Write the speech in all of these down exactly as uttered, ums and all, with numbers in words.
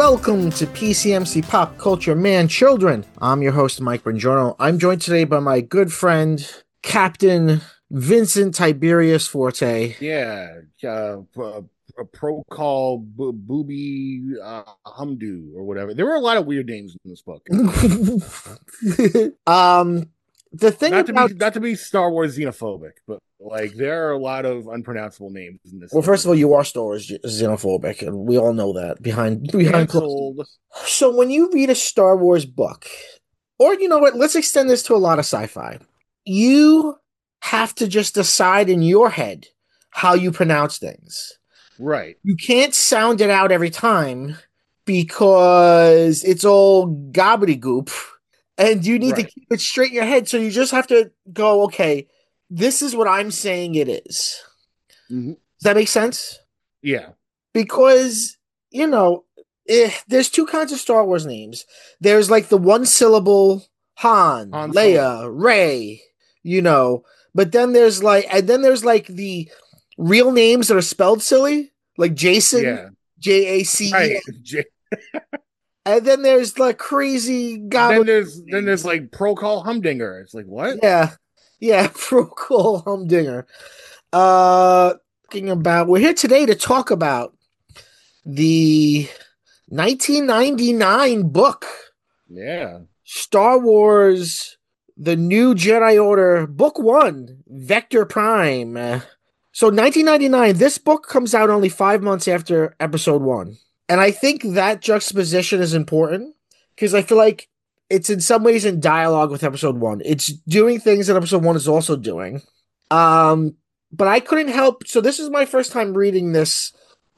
Welcome to P C M C Pop Culture Man Children. I'm your host, Mike Bongiorno. I'm joined today by my good friend, Captain Vincent Tiberius Forte. Yeah, uh, a, a pro call bo- booby uh, humdo or whatever. There were a lot of weird names in this book. um, the thing not about to be not to be Star Wars xenophobic, but like there are a lot of unpronounceable names in this. well, first of all, you are Star Wars xenophobic, and we all know that behind behind closed. So when you read a Star Wars book, or you know what, let's extend this to a lot of sci-fi. You have to just decide in your head how you pronounce things. Right. You can't sound it out every time because it's all gobbledygook, and you need right. to keep it straight in your head. So you just have to go, okay, this is what I'm saying it is. Mm-hmm. Does that make sense? Yeah. Because, you know, eh, there's two kinds of Star Wars names. There's like the one syllable Han, Han Leia, Solo. Rey, you know, but then there's like, and then there's like the real names that are spelled silly, like Jason, yeah. J A C E. Right. J- and then there's like crazy goblin. Then there's then there's like pro call humdinger. It's like what? Yeah, yeah, pro call humdinger. Uh, talking about we're here today to talk about the nineteen ninety-nine book. Yeah, Star Wars: The New Jedi Order, Book One, Vector Prime. So nineteen ninety-nine, this book comes out only five months after Episode One, and I think that juxtaposition is important because I feel like it's in some ways in dialogue with Episode One. It's doing things that Episode One is also doing. Um, but I couldn't help. So this is my first time reading this,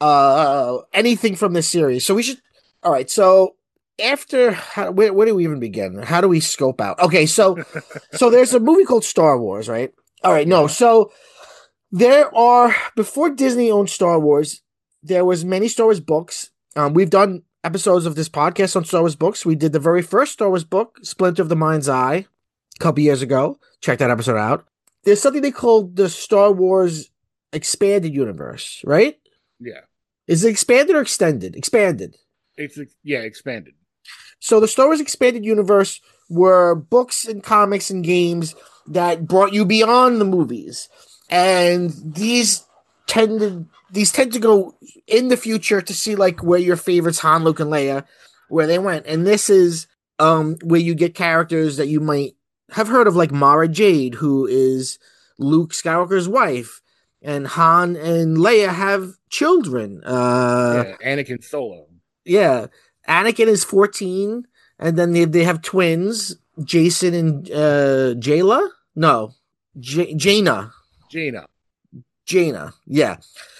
uh, anything from this series. So we should. All right. So after, how, where, where do we even begin? How do we scope out? Okay. So, so there's a movie called Star Wars, right? All right. No. So. There are, before Disney owned Star Wars, there was many Star Wars books. Um, we've done episodes of this podcast on Star Wars books. We did the very first Star Wars book, Splinter of the Mind's Eye, a couple years ago. Check that episode out. There's something they call the Star Wars Expanded Universe, right? Yeah. Is it expanded or extended? Expanded. It's, yeah, expanded. So the Star Wars Expanded Universe were books and comics and games that brought you beyond the movies. And these tend to these tend to go in the future to see like where your favorites Han, Luke, and Leia, where they went. And this is um where you get characters that you might have heard of, like Mara Jade, who is Luke Skywalker's wife, and Han and Leia have children. Uh, yeah, Anakin Solo. Yeah, Anakin is fourteen, and then they they have twins, Jason and uh, Jayla. No, J- Jaina. Jaina. Jaina, yeah.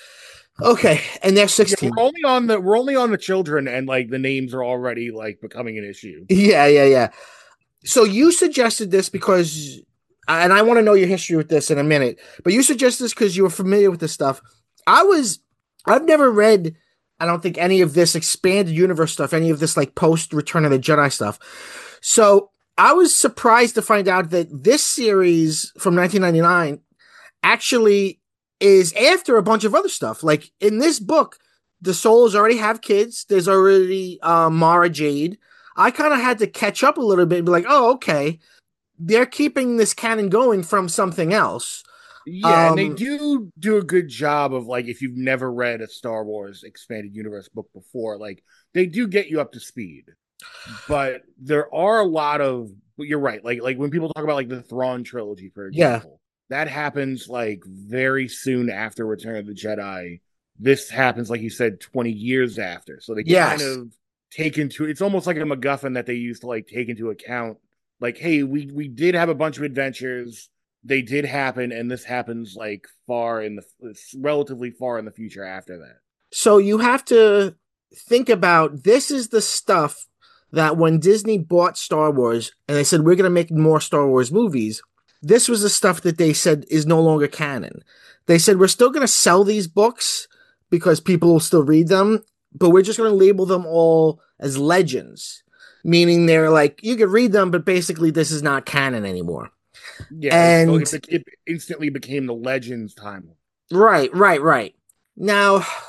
Okay, and they're sixteen. Yeah, we're only on the we're only on the children, and like the names are already like becoming an issue. Yeah, yeah, yeah. So you suggested this because, and I want to know your history with this in a minute, but you suggested this because you were familiar with this stuff. I was, I've never read, I don't think, any of this expanded universe stuff, any of this like post Return of the Jedi stuff. So I was surprised to find out that this series from nineteen ninety-nine actually is after a bunch of other stuff. Like in this book, the Solos already have kids. There's already uh, Mara Jade. I kind of had to catch up a little bit and be like, oh, okay. They're keeping this canon going from something else. Yeah, um, and they do do a good job of, like, if you've never read a Star Wars Expanded Universe book before, like, they do get you up to speed. But there are a lot of, you're right, like, like when people talk about, like, the Thrawn trilogy, for example. Yeah. That happens like very soon after Return of the Jedi. This happens, like you said, twenty years after. So they yes. kind of take into it's almost like a MacGuffin that they used to like take into account. Like, hey, we we did have a bunch of adventures. They did happen, and this happens like far in the relatively far in the future after that. So you have to think about this is the stuff that when Disney bought Star Wars and they said we're going to make more Star Wars movies. This was the stuff that they said is no longer canon. They said, we're still going to sell these books because people will still read them, but we're just going to label them all as legends, meaning they're like, you can read them, but basically this is not canon anymore. Yeah, and so it, it instantly became the Legends timeline. Right, right, right. Now,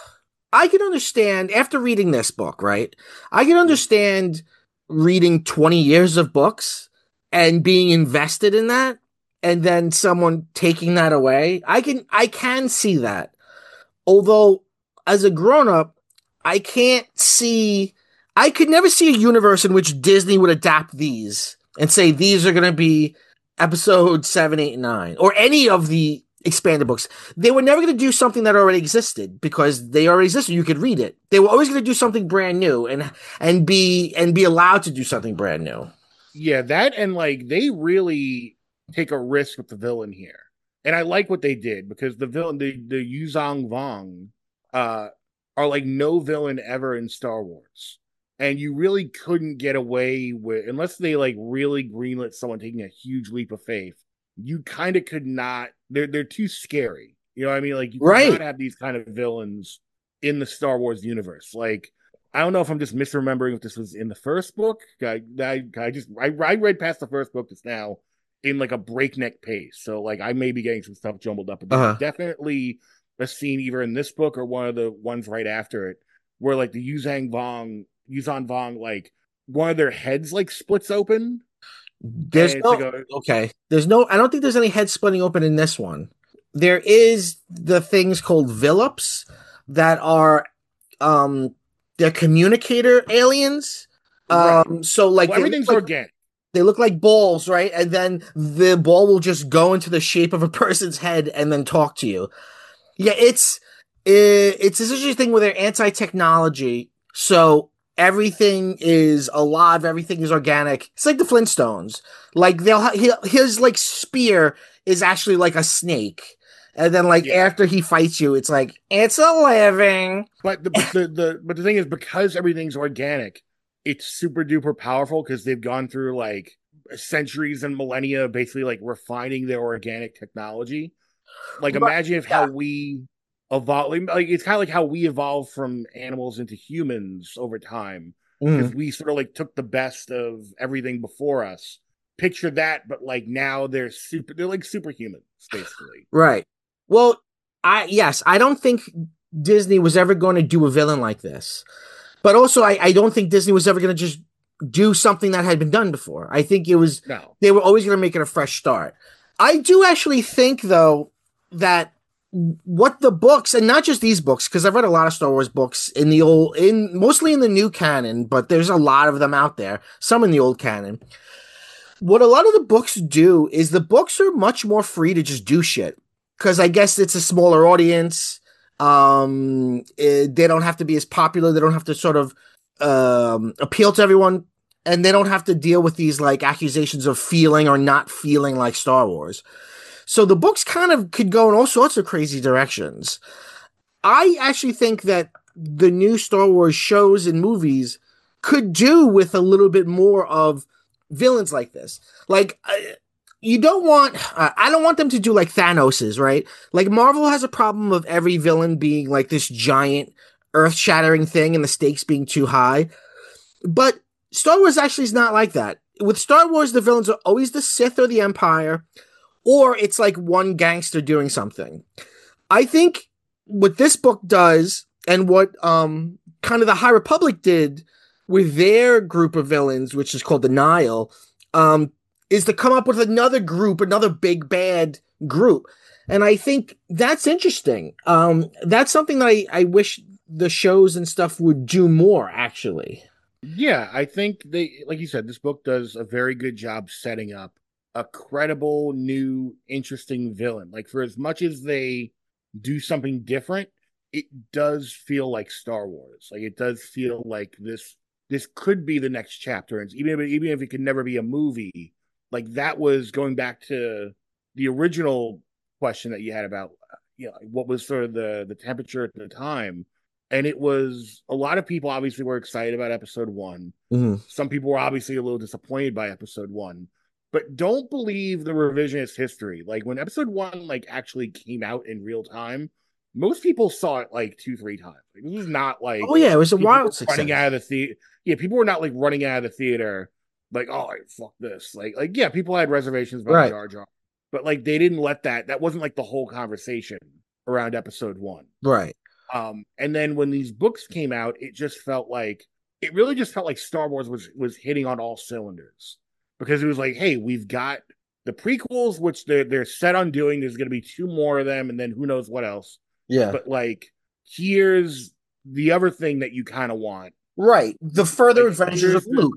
I can understand after reading this book, right? I can understand reading twenty years of books and being invested in that and then someone taking that away. I can I can see that. Although as a grown-up, I can't see I could never see a universe in which Disney would adapt these and say these are going to be episode seven, eight, and nine, or any of the expanded books. They were never going to do something that already existed because they already existed. You could read it. They were always going to do something brand new and and be and be allowed to do something brand new. Yeah, that and like they really take a risk with the villain here. And I like what they did because the villain, the the Yuzong Vong, uh, are like no villain ever in Star Wars, and you really couldn't get away with unless they like really greenlit someone taking a huge leap of faith. You kind of could not. They're they're too scary. You know what I mean? Like you could Right. not have these kind of villains in the Star Wars universe. Like I don't know if I'm just misremembering if this was in the first book. I I, I just I, I read past the first book just now in like a breakneck pace. So like I may be getting some stuff jumbled up. But there's Uh-huh. definitely a scene either in this book or one of the ones right after it where like the Yuzang Vong, Yuzan Vong, like one of their heads like splits open. There's And it's no like a okay. There's no. I don't think there's any head splitting open in this one. There is the things called Villups that are um they're communicator aliens. right. Um, so like Well, they look everything's like organic. they look like balls, right? And then the ball will just go into the shape of a person's head and then talk to you. Yeah, it's it, it's this interesting thing where they're anti-technology, so everything is alive, everything is organic. It's like the Flintstones. Like they'll ha- he, his like spear is actually like a snake, and then like Yeah. after he fights you, it's like it's a living. But the but the, the but the thing is because everything's organic, it's super duper powerful because they've gone through like centuries and millennia basically like refining their organic technology. Like Right, imagine if how yeah. we evolve like it's kind of like how we evolved from animals into humans over time because Mhm. we sort of like took the best of everything before us. Picture that, but like now they're super they're like superhumans basically. Right. Well, I yes, I don't think Disney was ever going to do a villain like this. But also, I, I don't think Disney was ever going to just do something that had been done before. I think it was, No. they were always going to make it a fresh start. I do actually think, though, that what the books, and not just these books, because I've read a lot of Star Wars books in the old, in mostly in the new canon, but there's a lot of them out there, some in the old canon. What a lot of the books do is the books are much more free to just do shit. Because I guess it's a smaller audience. Um, it, they don't have to be as popular. They don't have to sort of um, appeal to everyone, and they don't have to deal with these like accusations of feeling or not feeling like Star Wars. So the books kind of could go in all sorts of crazy directions. I actually think that the new Star Wars shows and movies could do with a little bit more of villains like this. Like, uh, you don't want, uh, I don't want them to do like Thanos's, right? Like, Marvel has a problem of every villain being like this giant, earth shattering thing and the stakes being too high. But Star Wars actually is not like that. With Star Wars, the villains are always the Sith or the Empire, or it's like one gangster doing something. I think what this book does and what um kind of the High Republic did with their group of villains, which is called the Nile, um, is to come up with another group, another big bad group. And I think that's interesting. Um, that's something that I, I wish the shows and stuff would do more, actually. Yeah, I think they, like you said, this book does a very good job setting up a credible, new, interesting villain. Like, for as much as they do something different, it does feel like Star Wars. Like, it does feel like this this could be the next chapter. And even if, even if it could never be a movie, like that was going back to the original question that you had about, you know, what was sort of the the temperature at the time. And it was a lot of people obviously were excited about episode one. Mm-hmm. Some people were obviously a little disappointed by episode one. But don't believe the revisionist history. Like when episode one like actually came out in real time, most people saw it like two, three times. Like, this was not like Oh yeah, it was a people were wild success. running out of the theater. Yeah, people were not like running out of the theater like, oh, fuck this. Like, like yeah, people had reservations about Right. Jar Jar, but like they didn't let that. That wasn't like the whole conversation around episode one. Right. Um, and then when these books came out, it just felt like it really just felt like Star Wars was was hitting on all cylinders because it was like, hey, we've got the prequels, which they're they're set on doing. There's going to be two more of them, and then who knows what else. Yeah. But like, here's the other thing that you kind of want, right? The further like, adventures of Luke.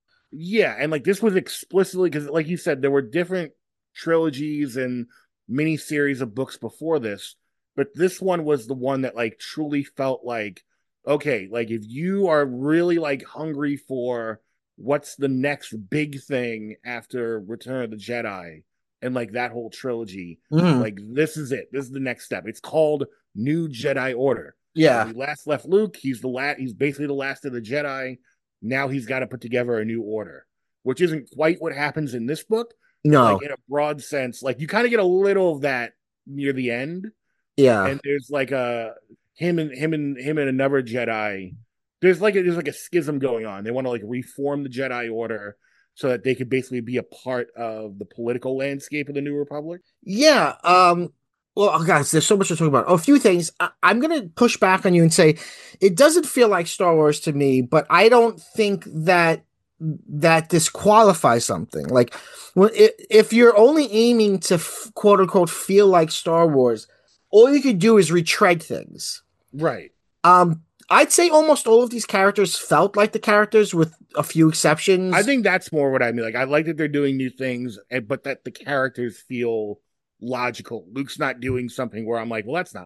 Yeah, and like this was explicitly because, like you said, there were different trilogies and mini series of books before this, but this one was the one that like truly felt like, okay, like if you are really like hungry for what's the next big thing after Return of the Jedi and like that whole trilogy, mm. like this is it. This is the next step. It's called New Jedi Order. Yeah, when we last left Luke, he's the last. He's basically the last of the Jedi. Now he's got to put together a new order, which isn't quite what happens in this book. No, like in a broad sense, like you kind of get a little of that near the end. Yeah, and there's like a him and him and him and another Jedi. There's like a, there's like a schism going on. They want to like reform the Jedi Order so that they could basically be a part of the political landscape of the New Republic. Yeah. Um. Well, oh, guys, there's so much to talk about. Oh, a few things. I- I'm going to push back on you and say it doesn't feel like Star Wars to me, but I don't think that that disqualifies something. Like, well, if you're only aiming to f- quote unquote feel like Star Wars, all you could do is retread things. Right. Um. I'd say almost all of these characters felt like the characters, with a few exceptions. I think that's more what I mean. Like, I like that they're doing new things, but that the characters feel logical. Luke's not doing something where I'm like, well, that's not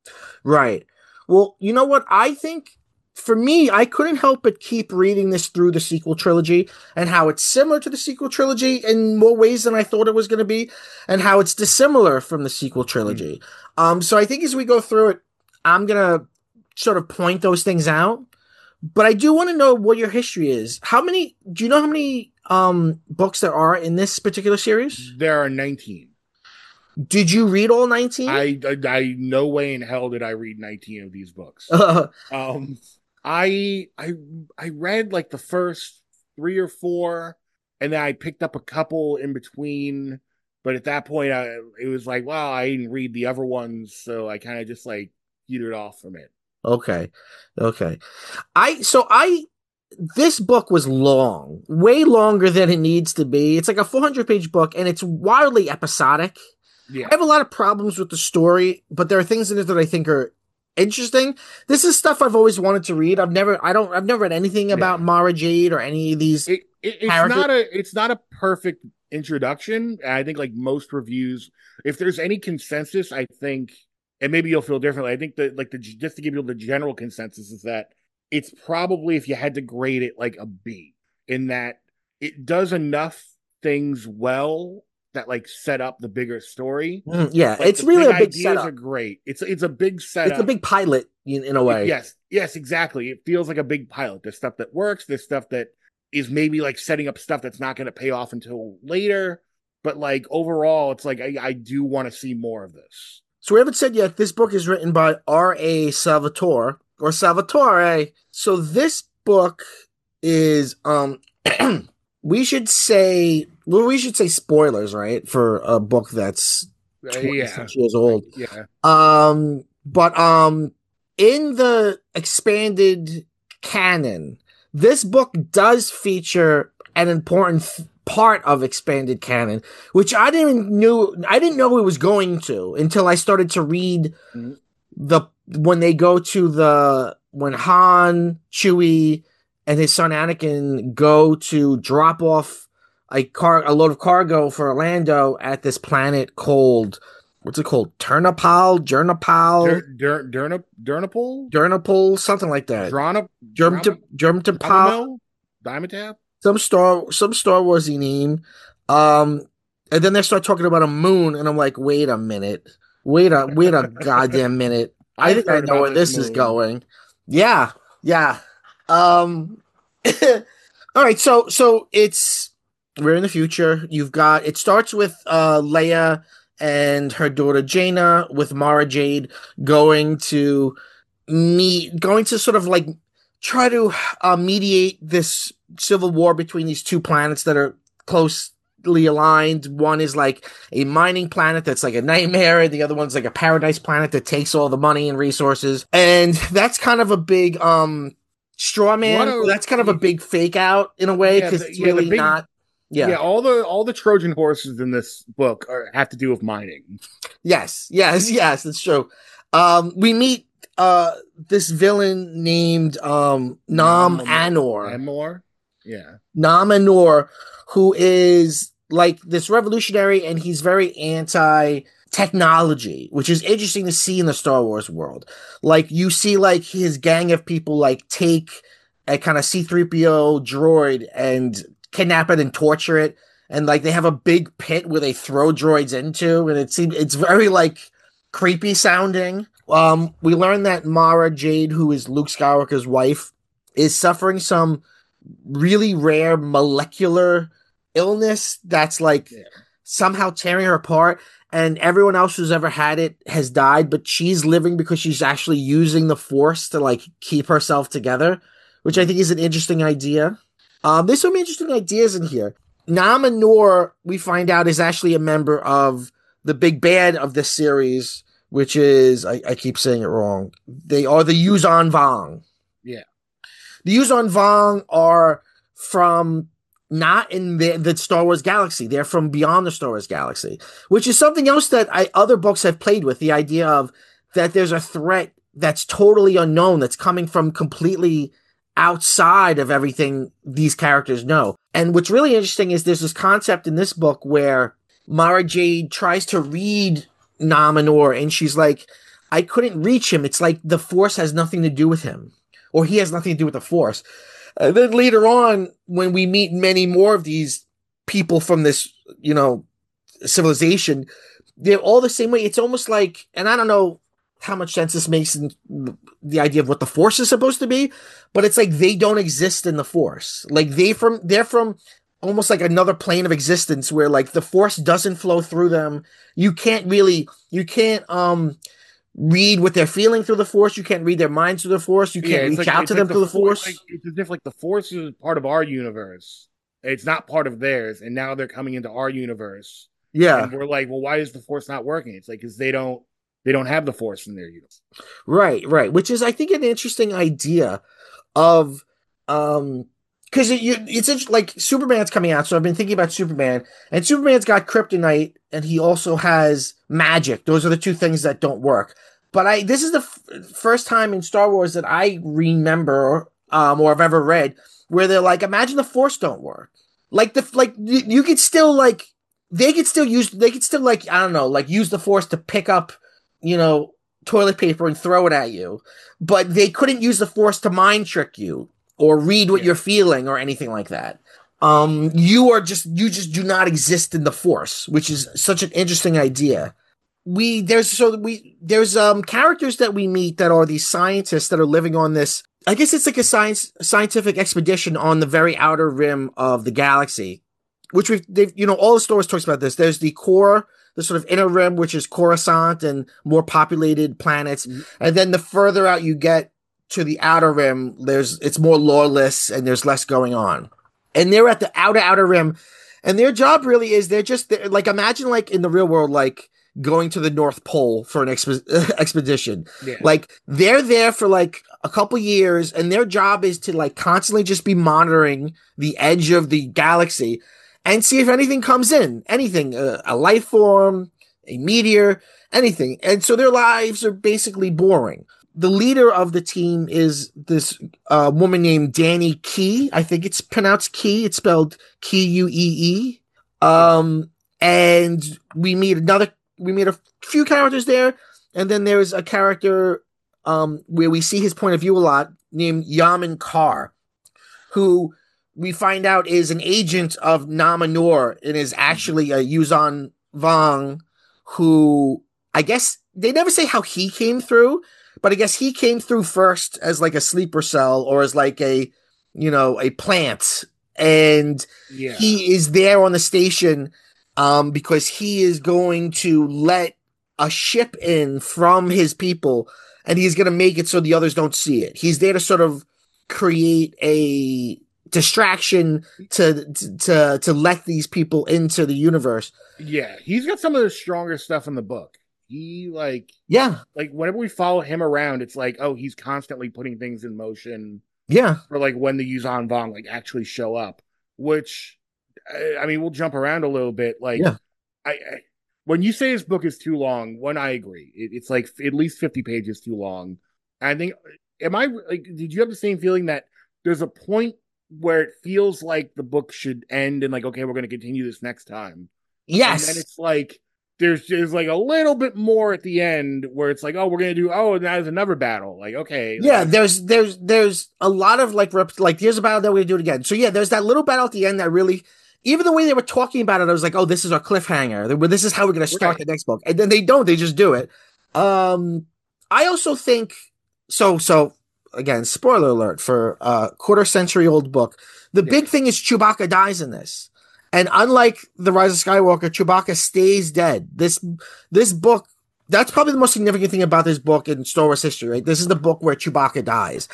right. Well, you know what? I think for me, I couldn't help but keep reading this through the sequel trilogy and how it's similar to the sequel trilogy in more ways than I thought it was going to be, and how it's dissimilar from the sequel trilogy. Mm-hmm. Um, so I think as we go through it, I'm going to sort of point those things out. But I do want to know what your history is. How many, do you know how many um, books there are in this particular series? There are nineteen. Did you read all nineteen? I, I, I no way in hell did I read nineteen of these books. um, I, I, I read like the first three or four, and then I picked up a couple in between. But at that point, I, it was like, well, I didn't read the other ones, so I kind of just like petered off from it. Okay. Okay. I, so I, this book was long, way longer than it needs to be. It's like a four hundred page book, and it's wildly episodic. Yeah. I have a lot of problems with the story, but there are things in it that I think are interesting. This is stuff I've always wanted to read. I've never, I don't, I've never read anything about yeah. Mara Jade or any of these. It, it, it's characters. not a, it's not a perfect introduction. I think like most reviews, if there's any consensus, I think, and maybe you'll feel differently. I think that like the, just to give you the general consensus is that it's probably, if you had to grade it, like a B, in that it does enough things well that like set up the bigger story. Mm, yeah, like, it's really a big ideas setup. Are great. It's it's a big setup. It's a big pilot in, in a way. It, yes, yes, exactly. It feels like a big pilot. There's stuff that works. There's stuff that is maybe like setting up stuff that's not going to pay off until later. But like overall, it's like I, I do want to see more of this. So we haven't said yet, this book is written by R A Salvatore, or Salvatore. So this book is, um, we should say, well, we should say spoilers, right? For a book that's twenty-six years old. Yeah. Um, but, um, in the expanded canon, this book does feature an important th- part of expanded canon, which I didn't knew I didn't know it was going to until I started to read mm-hmm. the when they go to the when Han, Chewie, and his son Anakin go to drop off a car a load of cargo for Orlando at this planet called what's it called? Turnipal, Jernapal, Dur, Dur, Durnapol, Durnapol, something like that. Drona, Germtapal, Dimetap. Some Star some Star Warsy name. Um, and then they start talking about a moon, and I'm like, wait a minute. Wait a wait a goddamn minute. I think I know where this is going. Yeah, yeah. Um all right, so so it's we're in the future. You've got it starts with uh Leia and her daughter Jaina, with Mara Jade going to meet going to sort of like try to uh, mediate this civil war between these two planets that are close perfectly aligned. One is like a mining planet that's like a nightmare, and the other one's like a paradise planet that takes all the money and resources. And that's kind of a big um straw man. Of, that's kind of a big fake out in a way, because yeah, it's yeah, really big, not. Yeah. yeah, all the all the Trojan horses in this book are have to do with mining. Yes, yes, yes, that's true. Um, we meet uh this villain named um Nam Anor. Anor? Yeah. Nam Anor, who is like this revolutionary, and he's very anti technology, which is interesting to see in the Star Wars world. Like, you see like his gang of people like take a kind of C three P O droid and kidnap it and torture it, and like they have a big pit where they throw droids into, and it seems it's very like creepy sounding. Um, we learn that Mara Jade, who is Luke Skywalker's wife, is suffering some really rare molecular illness that's like yeah. somehow tearing her apart, and everyone else who's ever had it has died, but she's living because she's actually using the Force to like keep herself together, which I think is an interesting idea. Um, there's some interesting ideas in here. Nam Anor, we find out, is actually a member of the big bad of this series, which is, I, I keep saying it wrong. They are the Yuuzhan Vong. Yeah. The Yuuzhan Vong are from not in the, the Star Wars galaxy. They're from beyond the Star Wars galaxy, which is something else that I, other books have played with, the idea of that there's a threat that's totally unknown, that's coming from completely outside of everything these characters know. And what's really interesting is there's this concept in this book where Mara Jade tries to read Nam Anor, and she's like, I couldn't reach him. It's like the Force has nothing to do with him, or he has nothing to do with the Force. And then later on, when we meet many more of these people from this, you know, civilization, they're all the same way. It's almost like, and I don't know how much sense this makes in the idea of what the Force is supposed to be, but it's like they don't exist in the Force. Like they from they're from almost like another plane of existence where like the Force doesn't flow through them. You can't really you can't um read what they're feeling through the Force. You can't read their minds through the Force. You can't yeah, reach like, out to like them the through the Force. Like, it's as if like the Force is part of our universe. It's not part of theirs, and now they're coming into our universe. Yeah, and we're like, well, why is the Force not working? It's like because they don't. They don't have the Force in their universe. Right, right. Which is, I think, an interesting idea of, um, because it, it's like Superman's coming out. So I've been thinking about Superman, and Superman's got kryptonite, and he also has magic. Those are the two things that don't work. But I, this is the f- first time in Star Wars that I remember, um, or I've ever read where they're like, imagine the Force don't work. Like the, like you, you could still like, they could still use, they could still like, I don't know, like use the Force to pick up, you know, toilet paper and throw it at you, but they couldn't use the Force to mind trick you or read what yeah. you're feeling or anything like that. Um, you are just, you just do not exist in the Force, which is such an interesting idea. We, there's, so we, there's, um, characters that we meet that are these scientists that are living on this, I guess it's like a science, scientific expedition on the very outer rim of the galaxy, which we've, they've, you know, all the stories talks about this. There's the core, the sort of inner rim, which is Coruscant and more populated planets. Mm-hmm. And then the further out you get to the outer rim, there's, it's more lawless and there's less going on. And they're at the outer, outer rim. And their job really is they're just they're, like, imagine like in the real world, like going to the North Pole for an exp- expedition. Yeah. Like they're there for like a couple years, and their job is to like constantly just be monitoring the edge of the galaxy and see if anything comes in, anything, uh, a life form, a meteor, anything. And so their lives are basically boring. The leader of the team is this uh, woman named Danny Key. I think it's pronounced Key. It's spelled K U E E. Um, and we meet another, we meet a few characters there. And then there's a character um, where we see his point of view a lot named Yamin Carr, who we find out is an agent of Nam Anor and is actually a Yuuzhan Vong who, I guess, they never say how he came through, but I guess he came through first as like a sleeper cell or as like a, you know, a plant. And yeah. he is there on the station um, because he is going to let a ship in from his people, and he's going to make it so the others don't see it. He's there to sort of create a distraction to to to let these people into the universe. Yeah, he's got some of the stronger stuff in the book. He like yeah, like whenever we follow him around, it's like, oh, he's constantly putting things in motion. Yeah, for like when the Yuuzhan Vong like actually show up. Which, I mean, we'll jump around a little bit. Like, yeah. I, I when you say this book is too long, one, I agree. It, it's like at least fifty pages too long. I think, am I like? Did you have the same feeling that there's a point where it feels like the book should end and like, okay, we're going to continue this next time? Yes. And then it's like there's just like a little bit more at the end where it's like, oh, we're going to do, oh, and there's another battle. Like, okay. Yeah, like, there's there's there's a lot of like rep- like here's a battle that we're gonna do it again. So yeah, there's that little battle at the end that really, even the way they were talking about it, I was like, oh, this is our cliffhanger. This is how we're gonna start right. the next book, and then they don't. They just do it. Um, I also think so. So again, spoiler alert for a quarter century old book. The yeah. big thing is Chewbacca dies in this. And unlike The Rise of Skywalker, Chewbacca stays dead. This this book, that's probably the most significant thing about this book in Star Wars history, right? This is the book where Chewbacca dies.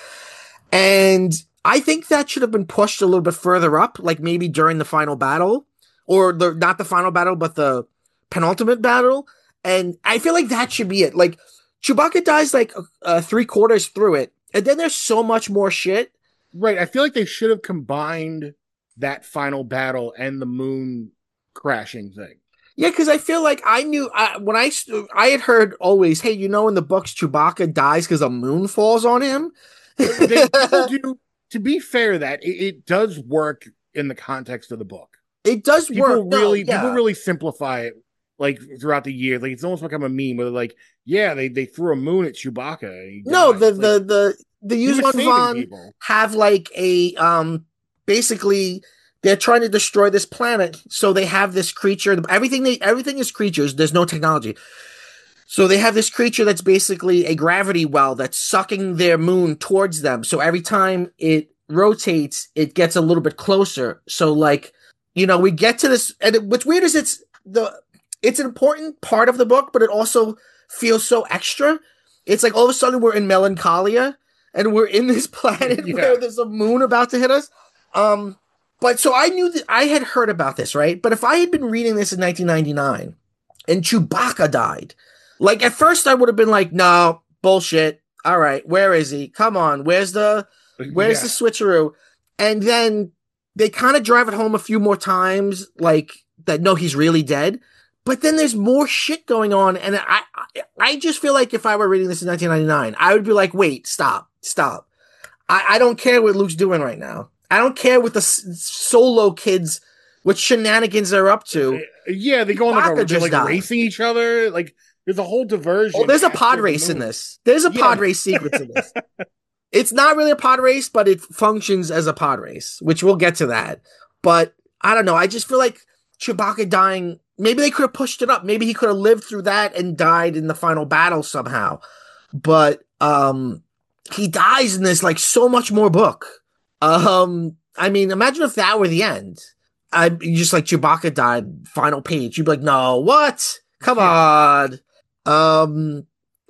And I think that should have been pushed a little bit further up, like maybe during the final battle, or the not the final battle, but the penultimate battle. And I feel like that should be it. Like, Chewbacca dies like uh, three quarters through it, and then there's so much more shit. Right. I feel like they should have combined that final battle and the moon crashing thing. Yeah, because I feel like I knew I, when I I had heard always, hey, you know, in the books Chewbacca dies because a moon falls on him. they do, to be fair, that it, it does work in the context of the book. It does people work. Really, no, yeah. people really simplify it like throughout the years. Like it's almost become a meme where they're like, yeah, they, they threw a moon at Chewbacca. No, the, like, the the the Yuuzhan Vong have like a um. Basically, they're trying to destroy this planet, so they have this creature. Everything they everything is creatures. There's no technology, so they have this creature that's basically a gravity well that's sucking their moon towards them. So every time it rotates, it gets a little bit closer. So, like, you know, we get to this, and it, what's weird is it's the it's an important part of the book, but it also feels so extra. It's like all of a sudden we're in Melancholia, and we're in this planet yeah. where there's a moon about to hit us. Um, but so I knew that I had heard about this, right? But if I had been reading this in nineteen ninety-nine and Chewbacca died, like at first I would have been like, no, bullshit. All right, where is he? Come on, where's the, where's yeah. the switcheroo? And then they kind of drive it home a few more times, like that. No, he's really dead. But then there's more shit going on, and I, I, I just feel like if I were reading this in nineteen ninety-nine, I would be like, wait, stop, stop. I, I don't care what Luke's doing right now. I don't care what the Solo kids, what shenanigans they're up to. Yeah, they go on like, a, they're like racing each other. Like there's a whole diversion. Oh, there's a pod race the in this. There's a yeah. pod race sequence in this. It's not really a pod race, but it functions as a pod race, which we'll get to that. But I don't know. I just feel like Chewbacca dying. Maybe they could have pushed it up. Maybe he could have lived through that and died in the final battle somehow. But um, he dies in this like so much more book. Um, I mean, imagine if that were the end. I just like Chewbacca died, final page. You'd be like, no, what? Come yeah. on. Um,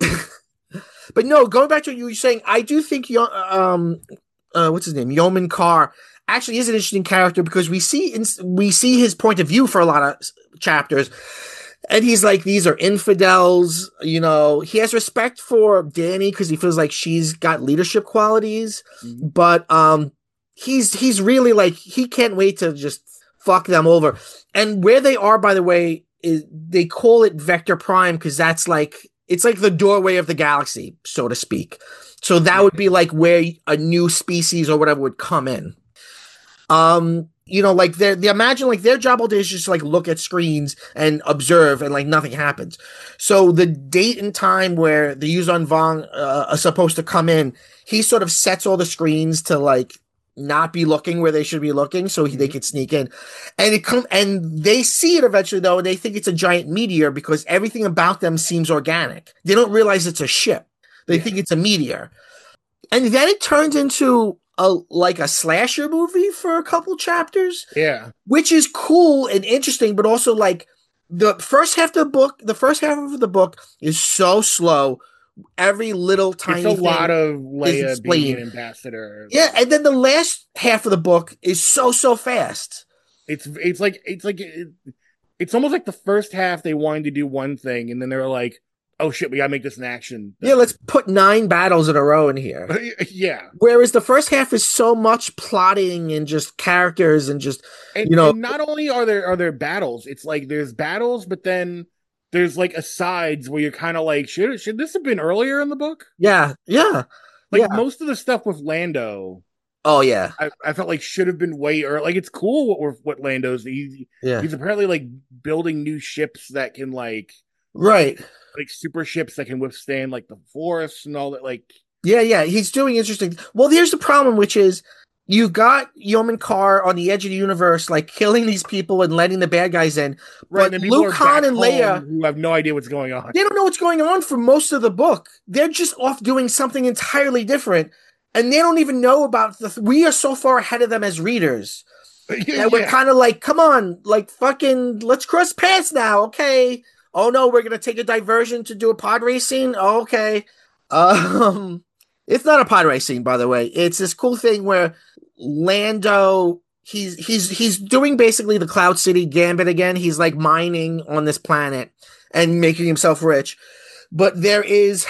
but no, going back to what you were saying, I do think, um, uh, what's his name? Yeoman Carr actually is an interesting character because we see, in, we see his point of view for a lot of chapters. And he's like, these are infidels, you know, he has respect for Dany because he feels like she's got leadership qualities, mm-hmm. but, um, He's he's really like, he can't wait to just fuck them over. And where they are, by the way, is they call it Vector Prime because that's like, it's like the doorway of the galaxy, so to speak. So that would be like where a new species or whatever would come in. Um, you know, like they they imagine like their job all day is just like look at screens and observe and like nothing happens. So the date and time where the Yuuzhan Vong uh, are supposed to come in, he sort of sets all the screens to like not be looking where they should be looking so he, they could sneak in, and it come and they see it eventually though, and they think it's a giant meteor because everything about them seems organic. They don't realize it's a ship. They yeah. think it's a meteor, and then it turns into a like a slasher movie for a couple chapters. Yeah, which is cool and interesting, but also like the first half of the book, the first half of the book is so slow every little tiny It's a thing lot of is Leia being an explained. ambassador. Yeah, and then the last half of the book is so so fast. It's it's like it's like it, it's almost like the first half they wanted to do one thing, and then they were like, "Oh shit, we gotta make this an action." Yeah, let's put nine battles in a row in here. Yeah. Whereas the first half is so much plotting and just characters and just And you know. and not only are there are there battles, it's like there's battles, but then there's like asides where you're kind of like, should should this have been earlier in the book? Yeah, yeah, Like yeah. most of the stuff with Lando, Oh yeah, I, I felt like should have been way early. Like it's cool what what Lando's he, yeah. he's apparently like building new ships that can like Right. like super ships that can withstand like the force and all that. Like Yeah, yeah. He's doing interesting. Well, here's the problem, which is you got Yeoman Carr on the edge of the universe, like killing these people and letting the bad guys in. right, But and then people Luke are Han back and Leia, home who have no idea what's going on. they don't know what's going on for most of the book. They're just off doing something entirely different. And they don't even know about the. We are so far ahead of them as readers. Yeah. And we're kind of like, come on, like fucking, let's cross paths now, okay? Oh no, we're gonna take a diversion to do a pod racing. Oh, okay, um, it's not a pod racing, by the way. It's this cool thing where Lando, he's he's he's doing basically the Cloud City Gambit again. He's like mining on this planet and making himself rich. But there is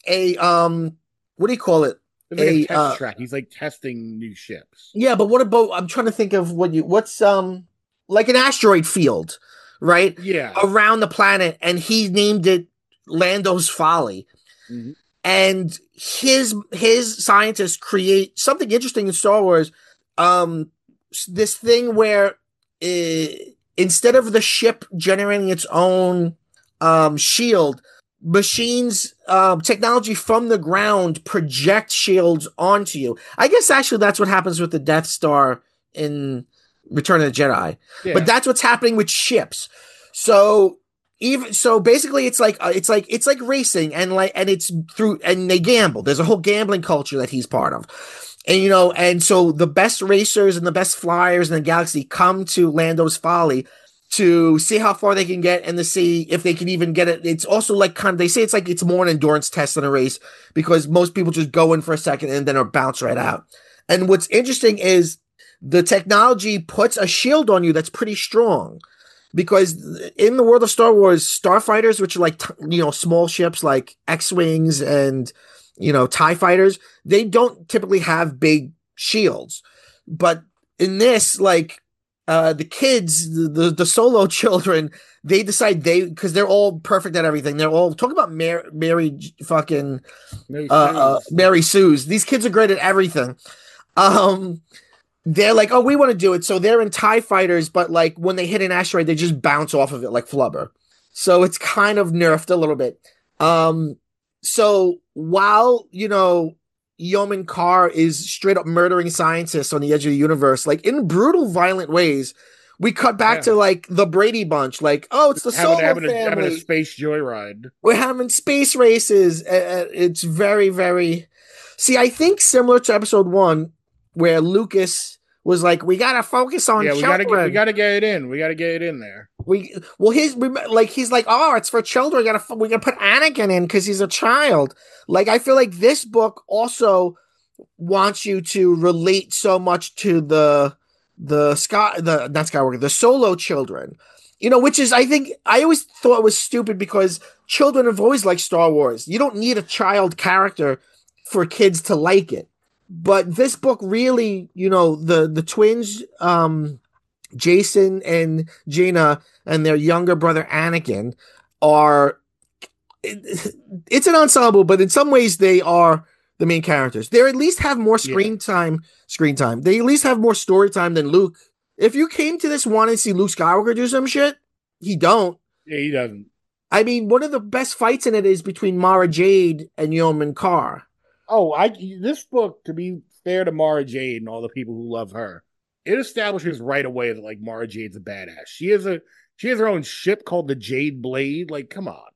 a um, what do you call it? It's like a, a test uh, track. He's like testing new ships. Yeah, but what about? I'm trying to think of what you. What's um like an asteroid field, right? Yeah. Around the planet, and he named it Lando's Folly. Mm-hmm. And his his scientists create something interesting in Star Wars. Um, this thing where uh, instead of the ship generating its own um shield, machines, um, technology from the ground project shields onto you. I guess actually that's what happens with the Death Star in Return of the Jedi. Yeah. But that's what's happening with ships. So even so, basically, it's like uh, it's like it's like racing, and like and it's through and they gamble. There's a whole gambling culture that he's part of. And you know, and so the best racers and the best flyers in the galaxy come to Lando's Folly to see how far they can get and to see if they can even get it. It's also like kind of, they say it's like it's more an endurance test than a race because most people just go in for a second and then are bounce right out. And what's interesting is the technology puts a shield on you that's pretty strong because in the world of Star Wars, starfighters, which are like, you know, small ships like X-Wings and, you know, TIE fighters, they don't typically have big shields. But in this, like, Uh, the kids, the, the the solo children, they decide they because they're all perfect at everything. They're all talk about Mary, Mary fucking Mary, uh, uh, Mary Sue's. These kids are great at everything. Um, they're like, oh, we want to do it. So they're in TIE fighters, but like when they hit an asteroid, they just bounce off of it like flubber. So it's kind of nerfed a little bit. Um, so while you know. Yeoman Carr is straight up murdering scientists on the edge of the universe, like in brutal, violent ways. We cut back Yeah. to like the Brady Bunch, like, oh, it's the having, Solo having, a, family. having a space joyride. We're having space races. Uh, it's very, very. See, I think similar to episode one, where Lucas was like, "We gotta focus on Yeah, we children. gotta get, we gotta get it in. We gotta get it in there. We well, his like he's like, oh, it's for children. We gotta we gotta put Anakin in because he's a child. Like I feel like this book also wants you to relate so much to the the Sky the not Skywalker the Solo children, you know, which is I think I always thought it was stupid because children have always liked Star Wars. You don't need a child character for kids to like it, but this book really, you know, the the twins, um, Jason and Jaina and their younger brother Anakin are. It, it's an ensemble, but in some ways they are the main characters. They at least have more screen yeah. time. Screen time. They at least have more story time than Luke. If you came to this wanting to see Luke Skywalker do some shit, he don't. Yeah, he doesn't. I mean, one of the best fights in it is between Mara Jade and Yeoman Carr. Oh, I this book, to be fair to Mara Jade and all the people who love her, it establishes right away that like Mara Jade's a badass. She has a she has her own ship called the Jade Blade. Like, come on.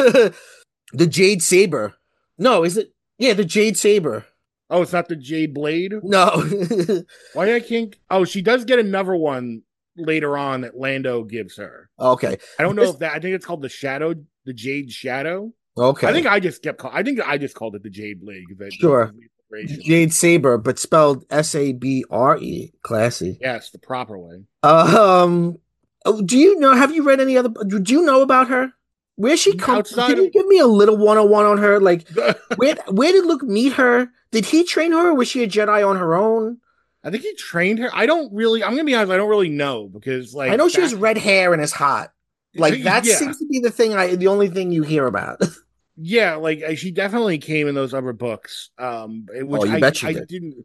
The Jade Saber. No, is it? Yeah, the Jade Saber. Oh, it's not the Jade Blade? No. Why I can't? Oh, she does get another one later on that Lando gives her. Okay. I don't know this... if that. I think it's called the Shadow, the Jade Shadow. I Okay. think I just kept. Call, I think I just called it the Jade League. The, the, Sure. the iteration. Jade Saber, but spelled S A B R E. Classy. Yes, the proper way. Um, oh, do you know? Have you read any other? Do you know about her? Where she come? Outside Can of, you give me a little one on one on her? Like, where where did Luke meet her? Did he train her, or was she a Jedi on her own? I think he trained her. I don't really. I'm gonna be honest. I don't really know because I like know she has back. red hair and is hot. Like that Yeah, seems to be the thing. I the only thing you hear about. yeah. Like she definitely came in those other books. Um, Oh, which you I bet she I did. didn't.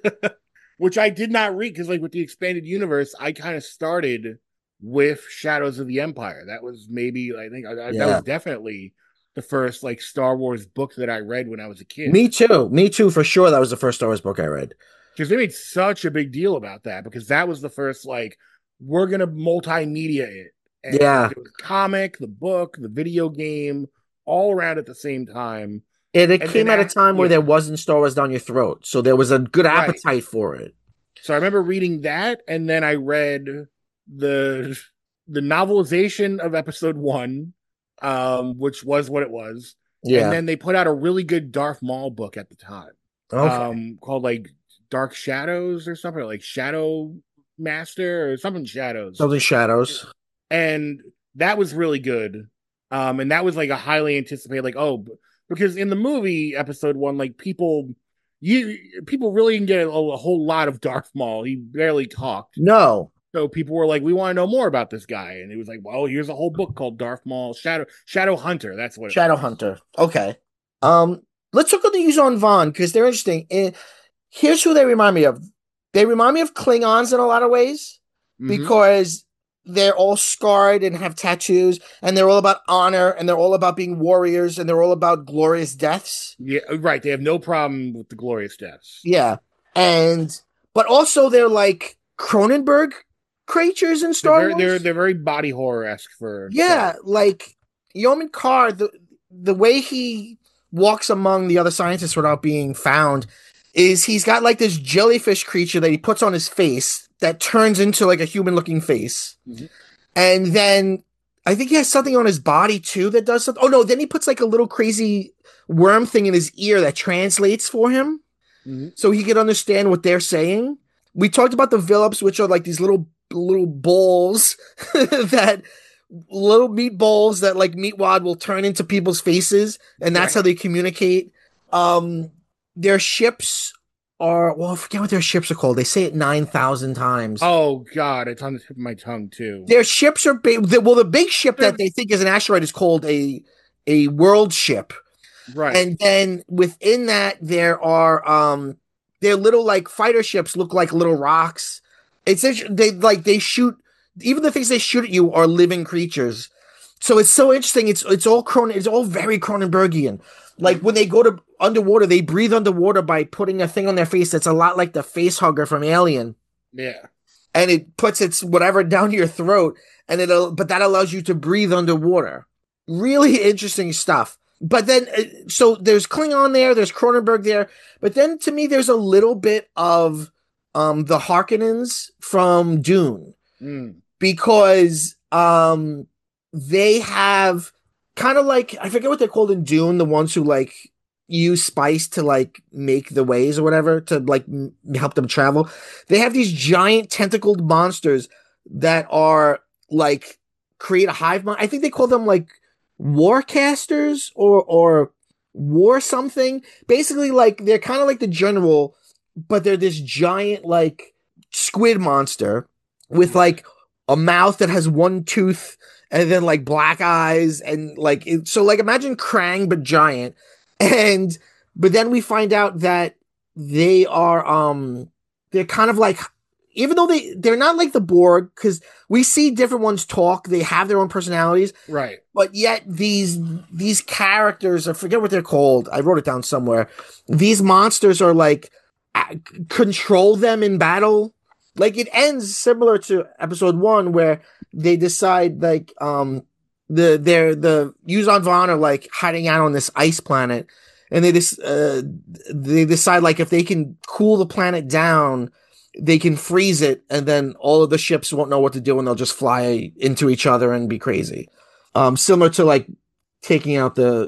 Which I did not read because like with the expanded universe, I kind of started with Shadows of the Empire. That was maybe I think I, that Yeah. was definitely the first like Star Wars book that I read when I was a kid. Me too. Me too, for sure. That was the first Star Wars book I read. Because they made such a big deal about that because that was the first like we're gonna multimedia it, and like Yeah. there was a comic, the book, the video game, all around at the same time. And it And then came at a at time where yeah, there wasn't Star Wars down your throat. So there was a good right. appetite for it. So I remember reading that, and then I read the the novelization of episode one, um, which was what it was. And Yeah. then they put out a really good Darth Maul book at the time, Okay. um, called like Dark Shadows or something, like Shadow Master or something Shadows. Something Shadows. And that was really good. Um, and that was like a highly anticipated, like, oh, because in the movie episode one, like people you people really didn't get a, a whole lot of Darth Maul. He barely talked. No. So people were like, we want to know more about this guy. And it was like, well, here's a whole book called Darth Maul Shadow Shadow Hunter. That's what it Shadow was. Hunter. Okay. Um, let's look at the Yuzon Vaughn because they're interesting. And here's who they remind me of. They remind me of Klingons in a lot of ways Mm-hmm. because they're all scarred and have tattoos, and they're all about honor, and they're all about being warriors, and they're all about glorious deaths. Yeah, right. They have no problem with the glorious deaths. Yeah. And but also they're like Cronenberg creatures in They're Star very they're Wars. they're very body horror esque for Star Yeah, Wars. like Yeoman Carr, the the way he walks among the other scientists without being found is he's got like this jellyfish creature that he puts on his face that turns into like a human looking face. Mm-hmm. And then I think he has something on his body too that does something. Oh no, then he puts like a little crazy worm thing in his ear that translates for him Mm-hmm. so he could understand what they're saying. We talked about the Villups, which are like these little little balls that little meatballs that like Meatwad will turn into people's faces, and that's Right. how they communicate. Um, their ships are well, I forget what their ships are called. They say it nine thousand times. Oh God, it's on the tip of my tongue too. Their ships are big. Well, the big ship They're, that they think is an asteroid is called a a world ship. right. And then within that, there are um, their little like fighter ships look like little rocks. It's they like they shoot even the things they shoot at you are living creatures. So it's so interesting. It's it's all Cronen. It's all very Cronenbergian. Like when they go to underwater, they breathe underwater by putting a thing on their face that's a lot like the face hugger from Alien, Yeah. and it puts its whatever down your throat, and it'll. But that allows you to breathe underwater. Really interesting stuff. But then, uh, so there's Klingon there, there's Cronenberg there, but then to me, there's a little bit of um the Harkonnens from Dune Mm. because um they have kind of like I forget what they're called in Dune, the ones who like use spice to like make the ways or whatever to like m- help them travel. They have these giant tentacled monsters that are like create a hive mind. I think they call them like warcasters or or war something. Basically, like they're kind of like the general, but they're this giant like squid monster with like a mouth that has one tooth and then like black eyes and like it, so like imagine Krang but giant. And but then we find out that they are um they're kind of like even though they they're not like the Borg because we see different ones talk, they have their own personalities, Right. but yet these these characters, I forget what they're called. I wrote it down somewhere. These monsters are like a- control them in battle. Like it ends similar to episode one where they decide like um the they're the Yuzon Vaughn are like hiding out on this ice planet, and they just uh, they decide like if they can cool the planet down, they can freeze it, and then all of the ships won't know what to do, and they'll just fly into each other and be crazy. Um, similar to like taking out the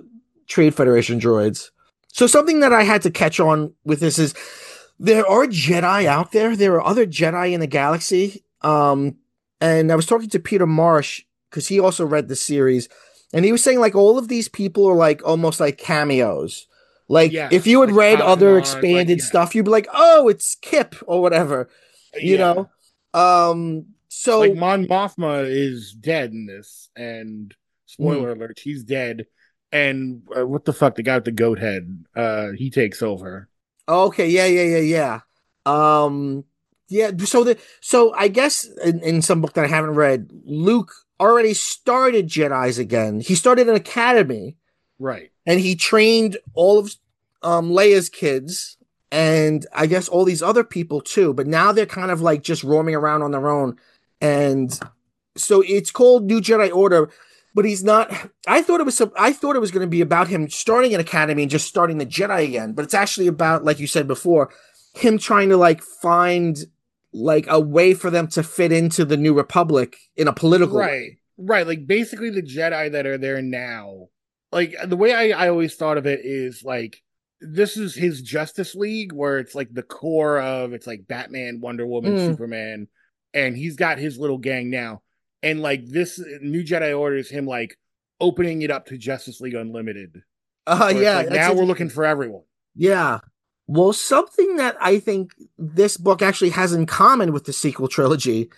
Trade Federation droids. So something that I had to catch on with this is there are Jedi out there. There are other Jedi in the galaxy. Um, and I was talking to Peter Marsh because he also read the series, and he was saying like all of these people are like almost like cameos. Like Yes, if you had like read other Algernon, expanded like, yeah. stuff, you'd be like, oh, it's Kip or whatever, you Yeah. know? Um, so Like Mon Mothma is dead in this, and spoiler mm, alert, she's dead. And uh, what the fuck, the guy with the goat head, uh, he takes over. okay, yeah, yeah, yeah, yeah. Um, yeah. So the so I guess in, in some book that I haven't read, Luke already started Jedi's again. He started an academy, Right. and he trained all of um Leia's kids, and I guess all these other people too. But now they're kind of like just roaming around on their own, and so it's called New Jedi Order. But he's not. I thought it was. I thought it was going to be about him starting an academy and just starting the Jedi again. But it's actually about, like you said before, him trying to like find like a way for them to fit into the New Republic in a political Right. way. Right. Like basically the Jedi that are there now. Like the way I, I always thought of it is like this is his Justice League where it's like the core of it's like Batman, Wonder Woman, Mm. Superman, and he's got his little gang now. And like this New Jedi Order is him like opening it up to Justice League Unlimited. Uh, Where it's yeah. like now we're looking for everyone. Yeah. Well, something that I think this book actually has in common with the sequel trilogy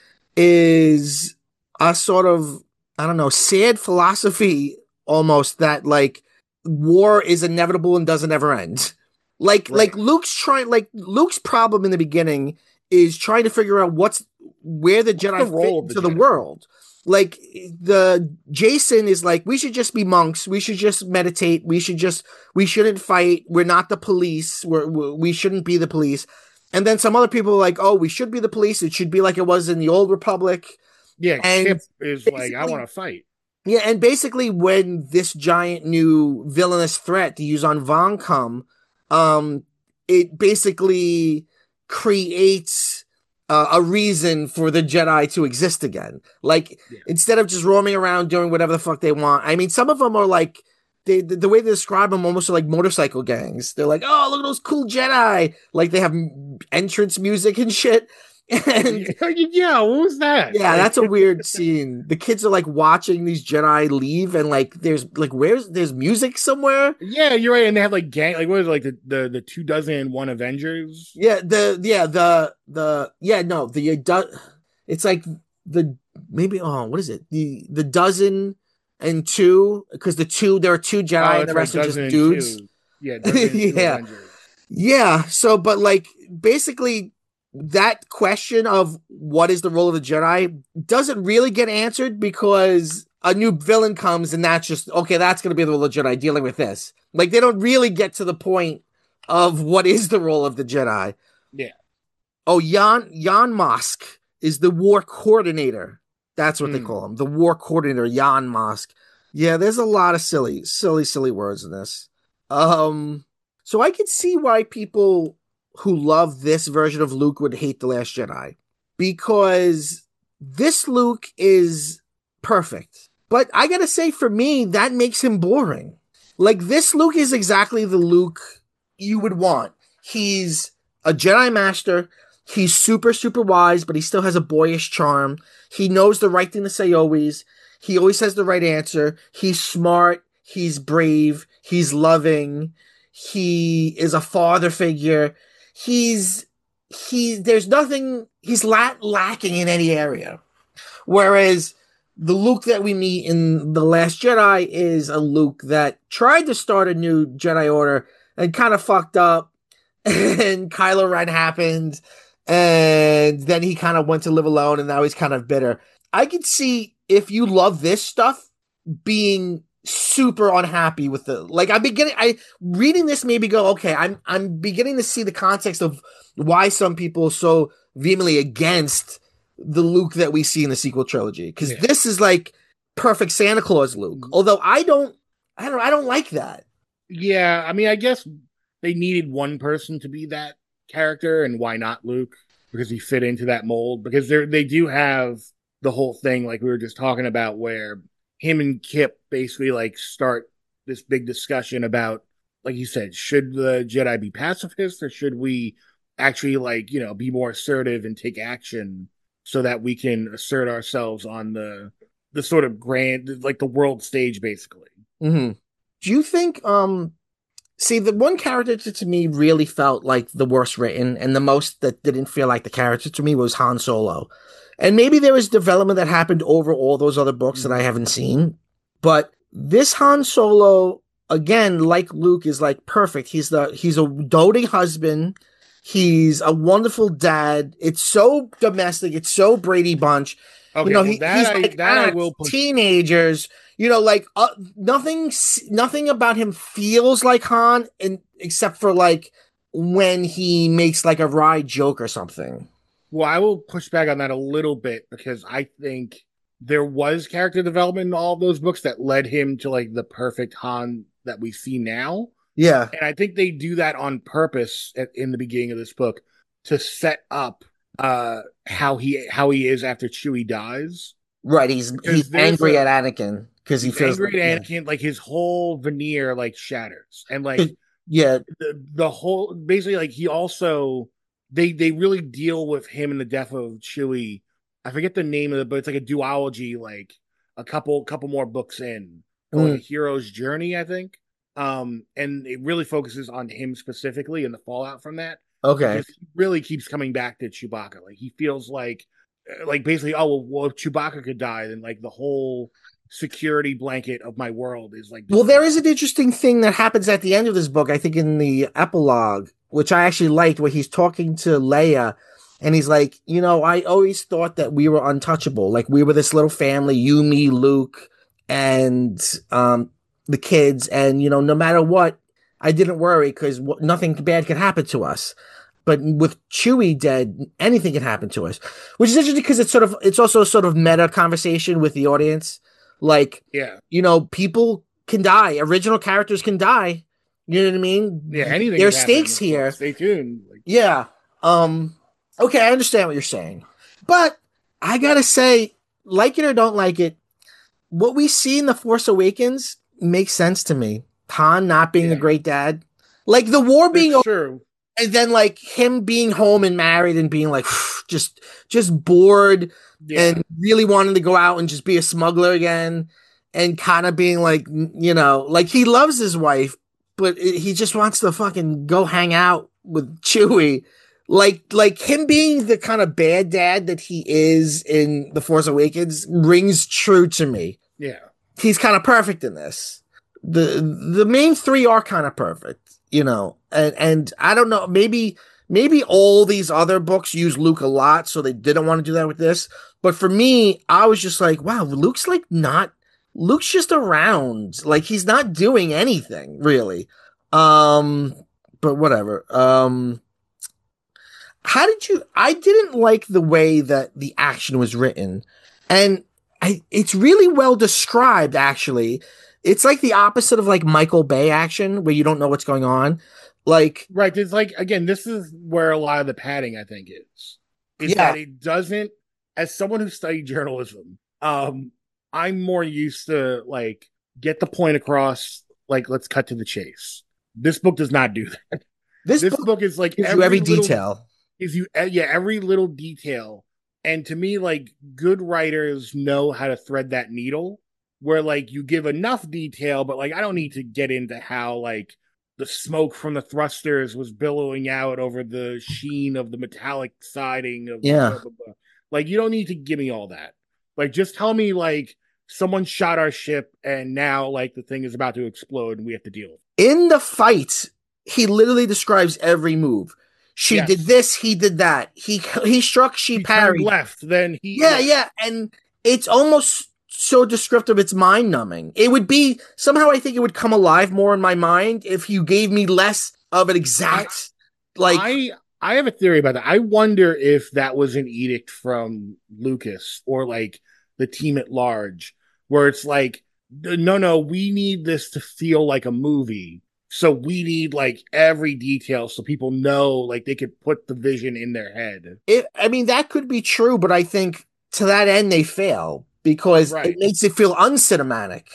is a sort of, I don't know, sad philosophy almost that like war is inevitable and doesn't ever end. Like, Right. like Luke's trying, like Luke's problem in the beginning is trying to figure out what's where the Jedi the role fit of the into the Jedi? world. Like the Jason is like, we should just be monks. We should just meditate. We should just, we shouldn't fight. We're not the police. We're, we shouldn't be the police. And then some other people are like, oh, we should be the police. It should be like it was in the old Republic. Yeah, And Kip is like, I basically- want to fight. Yeah, and basically when this giant new villainous threat to use on Von come, um, it basically creates uh, a reason for the Jedi to exist again. Like Yeah. instead of just roaming around doing whatever the fuck they want. I mean, some of them are like they the, the way they describe them almost are like motorcycle gangs. They're like, oh, look at those cool Jedi. Like they have m- entrance music and shit. And Yeah, what was that? yeah, Like, that's a weird scene. The kids are like watching these Jedi leave, and like there's like where's there's music somewhere. yeah, you're right. And they have like gang, like what is it, like the, the the two dozen and one Avengers? Yeah, the yeah the the yeah no the uh, it's like the maybe oh what is it the the dozen and two because the two there are two Jedi Oh, and the that's rest right, are just dozen and dudes. two. Yeah, dozen and two Yeah. Avengers. Yeah, so but like basically that question of what is the role of the Jedi doesn't really get answered because a new villain comes and that's just okay, that's gonna be the role of the Jedi dealing with this. Like they don't really get to the point of what is the role of the Jedi. Yeah. Oh, Jan Jan Mosk is the war coordinator. That's what they Hmm. call him. The war coordinator, Jan Mosk. Yeah, there's a lot of silly, silly, silly words in this. Um, so I could see why people who love this version of Luke would hate The Last Jedi. Because this Luke is perfect. But I gotta say, for me, that makes him boring. Like, this Luke is exactly the Luke you would want. He's a Jedi Master. He's super, super wise, but he still has a boyish charm. He knows the right thing to say always. He always has the right answer. He's smart. He's brave. He's loving. He is a father figure. He's, he, there's nothing, he's la- lacking in any area. Whereas the Luke that we meet in The Last Jedi is a Luke that tried to start a new Jedi Order and kind of fucked up. And Kylo Ren happened. And then he kind of went to live alone and now he's kind of bitter. I could see if you love this stuff being super unhappy with the like I'm beginning I reading this maybe go, okay, I'm I'm beginning to see the context of why some people are so vehemently against the Luke that we see in the sequel trilogy. Because Yeah. this is like perfect Santa Claus Luke. Although I don't I don't I don't like that. Yeah, I mean, I guess they needed one person to be that character, and why not Luke? Because he fit into that mold. Because they they do have the whole thing, like we were just talking about, where him and Kip basically like start this big discussion about, like you said, should the Jedi be pacifists or should we actually like, you know, be more assertive and take action so that we can assert ourselves on the the sort of grand, like the world stage, basically. Mm-hmm. Do you think, um, see, the one character to, to me really felt like the worst written and the most that didn't feel like the character to me was Han Solo. And maybe there was development that happened over all those other books mm-hmm. that I haven't seen. But this Han Solo, again, like Luke, is like perfect. He's the he's a doting husband. He's a wonderful dad. It's so domestic. It's so Brady Bunch. Okay, you know, well, he, that he's I, like that ah, I will push. Teenagers. You know, like uh, nothing, nothing about him feels like Han, and except for like when he makes like a wry joke or something. Well, I will push back on that a little bit because I think there was character development in all of those books that led him to like the perfect Han that we see now. Yeah, and I think they do that on purpose at, in the beginning of this book to set up uh, how he how he is after Chewie dies. Right, he's he's angry a, at Anakin because he feels angry like, at Anakin, yeah. like his whole veneer like shatters, and like yeah, the the whole basically like he also they they really deal with him and the death of Chewie. I forget the name of it, but it's like a duology, like a couple couple more books in, called mm. like a hero's journey, I think. Um, and it really focuses on him specifically and the fallout from that. Okay, he really keeps coming back to Chewbacca. Like he feels like, like basically, oh well, well, if Chewbacca could die, then like the whole security blanket of my world is like. Well, there is an interesting thing that happens at the end of this book. I think in the epilogue, which I actually liked, where he's talking to Leia, and he's like, you know, I always thought that we were untouchable. Like we were this little family, you, me, Luke, and um. the kids, and you know, no matter what, I didn't worry because w- nothing bad could happen to us. But with Chewie dead, anything can happen to us, which is interesting because it's sort of it's also a sort of meta conversation with the audience. Like, yeah, you know, people can die, original characters can die. You know what I mean? Yeah, anything. There's stakes here. Stay tuned. Like- yeah. Um. Okay, I understand what you're saying, but I gotta say, like it or don't like it, what we see in The Force Awakens makes sense to me. Han not being yeah. a great dad, like the war being over, and then like him being home and married and being like just just bored yeah. and really wanting to go out and just be a smuggler again, and kind of being like, you know, like he loves his wife, but he just wants to fucking go hang out with Chewie. Like like him being the kind of bad dad that he is in The Force Awakens rings true to me. Yeah. He's kind of perfect in this. The the main three are kind of perfect, you know, and, and I don't know, maybe maybe all these other books use Luke a lot, so they didn't want to do that with this. But for me, I was just like, wow, Luke's like not, Luke's just around. Like he's not doing anything really. Um, but whatever. Um, how did you, I didn't like the way that the action was written, and I, it's really well described, actually. It's like the opposite of like Michael Bay action, where you don't know what's going on. Like, right. It's like, again, this is where a lot of the padding, I think, is. Is yeah. that it doesn't, as someone who studied journalism, um, I'm more used to like get the point across, like let's cut to the chase. This book does not do that. This, this book, book is like gives every, you every little, detail. Gives you yeah, every little detail. And to me, like, good writers know how to thread that needle where, like, you give enough detail, but, like, I don't need to get into how, like, the smoke from the thrusters was billowing out over the sheen of the metallic siding of yeah. Blah, blah, blah. Like, you don't need to give me all that. Like, just tell me, like, someone shot our ship and now, like, the thing is about to explode and we have to deal with it. In the fight, he literally describes every move. She yes. did this, he did that. He he struck, she he parried. Left, then he Yeah, left. yeah. And it's almost so descriptive, it's mind numbing. It would be somehow I think it would come alive more in my mind if you gave me less of an exact I, like I I have a theory about that. I wonder if that was an edict from Lucas or like the team at large, where it's like, no, no, we need this to feel like a movie. So we need like every detail so people know, like they could put the vision in their head. It, I mean, that could be true, but I think to that end they fail because right. it makes it feel uncinematic.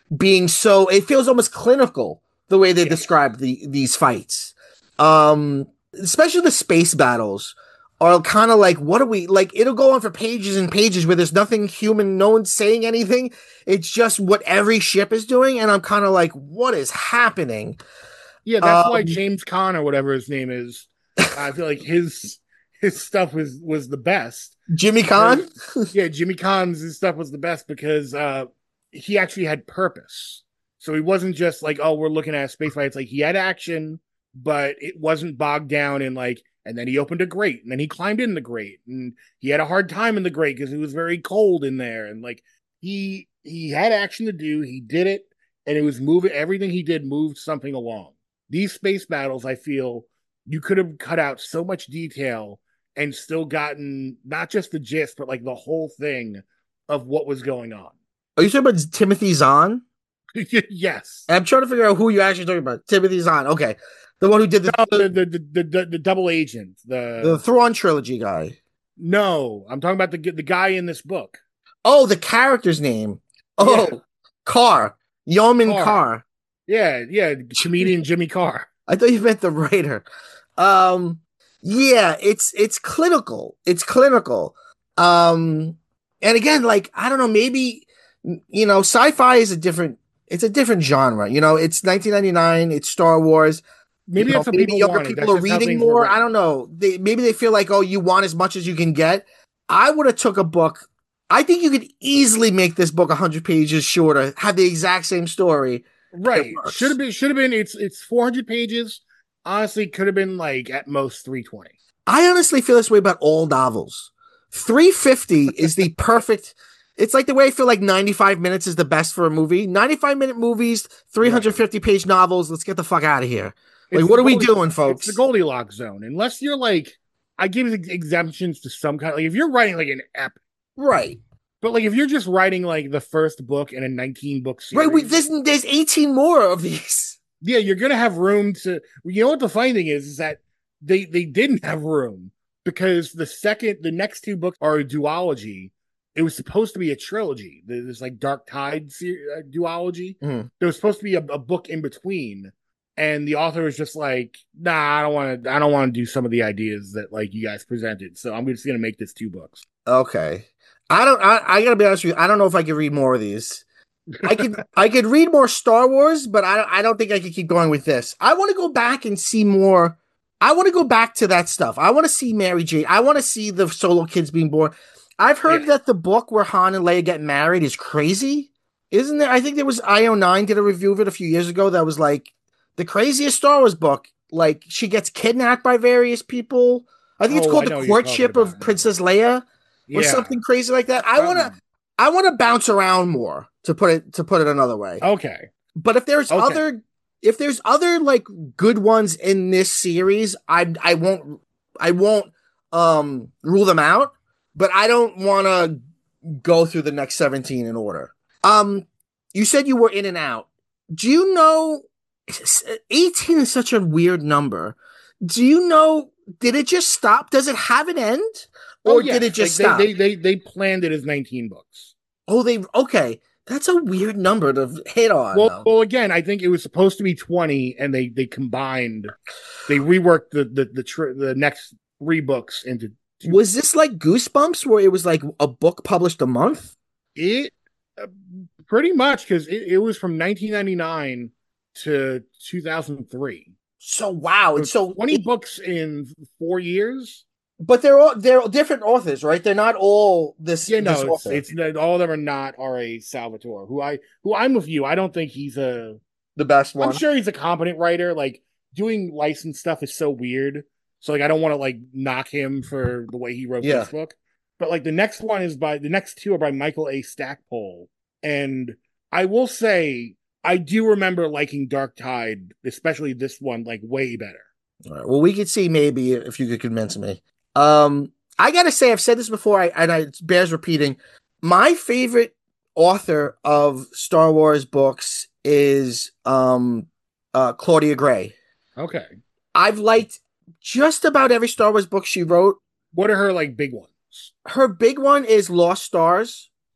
being so, it feels almost clinical the way they Yeah. describe the these fights. Um, especially the space battles are kind of like, what are we like? It'll go on for pages and pages where there's nothing human, no one's saying anything. It's just what every ship is doing, and I'm kind of like, what is happening? Yeah, that's why Um, James Caan or whatever his name is. I feel like his his stuff was was the best. Jimmy Because, Kahn. yeah, Jimmy Caan's his stuff was the best because uh, he actually had purpose. So he wasn't just like, oh, we're looking at a space fight. It's like he had action, but it wasn't bogged down in like, and then he opened a grate, and then he climbed in the grate, and he had a hard time in the grate because it was very cold in there, and like he he had action to do, he did it, and it was moving. Everything he did moved something along. These space battles, I feel, you could have cut out so much detail and still gotten not just the gist, but like the whole thing of what was going on. Are you talking about Timothy Zahn? Yes. I'm trying to figure out who you're actually talking about. Timothy Zahn. Okay. The one who did the No, the, the, the, the, the, the double agent. The the Thrawn trilogy guy. No, I'm talking about the the guy in this book. Oh, the character's name. Oh, Yeah. Carr. Yeoman Carr. Carr. Yeah, yeah, comedian Jimmy Carr. I thought you meant the writer. Um, yeah, it's it's clinical. It's clinical. Um, and again, like I don't know, maybe you know, sci-fi is a different. It's a different genre. You know, it's nineteen ninety-nine. It's Star Wars. Maybe You know, that's what maybe people younger wanted. people That's are just how reading things were more. written. I don't know. They maybe they feel like, oh, you want as much as you can get. I would have took a book. I think you could easily make this book one hundred pages shorter, have the exact same story. Right. Should have been should have been it's it's four hundred pages. Honestly, could have been like at most three twenty. I honestly feel this way about all novels. three fifty is the perfect. It's like the way I feel like ninety-five minutes is the best for a movie. ninety-five minute movies, three hundred fifty page novels. Let's get the fuck out of here. Like, It's what the are we Goldie- doing, folks? It's the Goldilocks zone. Unless you're like, I give ex- exemptions to some kind. Like if you're writing like an epic, Right. but like if you're just writing like the first book in a nineteen book series, Right. We, there's, there's eighteen more of these. yeah, you're gonna have room to. You know what the funny thing is? Is that they they didn't have room because the second, the next two books are a duology. It was supposed to be a trilogy. There's like Dark Tide ser- uh, duology. Mhm. There was supposed to be a, a book in between, and the author was just like, "Nah, I don't want to. I don't want to do some of the ideas that like you guys presented. So I'm just gonna make this two books." Okay. I don't, I, I gotta be honest with you. I don't know if I could read more of these. I could, I could read more Star Wars, but I, I don't think I could keep going with this. I want to go back and see more. I want to go back to that stuff. I want to see Mary Jane. I want to see the solo kids being born. I've heard Yeah. that the book where Han and Leia get married is crazy. Isn't there? I think there was I O nine did a review of it a few years ago that was like the craziest Star Wars book. Like she gets kidnapped by various people. I think it's Oh, called I know The what you're Courtship talking of about now. Princess Leia or Yeah. something crazy like that. I want to Um, I want to bounce around more to put it to put it another way. Okay. But if there's Okay. other if there's other like good ones in this series, I I won't I won't um rule them out, but I don't want to go through the next seventeen in order. Um you said you were in and out. Do you know eighteen is such a weird number. Do you know did it just stop? Does it have an end? Or Oh, yes. did it just Like, stop? they, they they they planned it as nineteen books. Oh, they okay. That's a weird number to hit on. Well, though. well, again, I think it was supposed to be twenty, and they they combined, they reworked the the the, tr- the next three books into two. Was this like Goosebumps, where it was like a book published a month? It uh, pretty much because it, it was from nineteen ninety-nine to two thousand three. So wow, and so twenty it- books in four years. but they're all they're different authors, right? They're not all this. Yeah, this no, it's, author. it's not- all of them are not R A Salvatore. Who I who I'm with you. I don't think he's a. the best one. I'm sure he's a competent writer. Like doing licensed stuff is so weird. So like I don't want to like knock him for the way he wrote Yeah. this book. But like the next one is by the next two are by Michael A. Stackpole. And I will say I do remember liking Dark Tide, especially this one, like way better. All right. Well, we could see maybe if you could convince me. Um, I gotta say, I've said this before, I, and I, it bears repeating. My favorite author of Star Wars books is um, uh, Claudia Gray. Okay. I've liked just about every Star Wars book she wrote. What are her like big ones? Her big one is Lost Stars.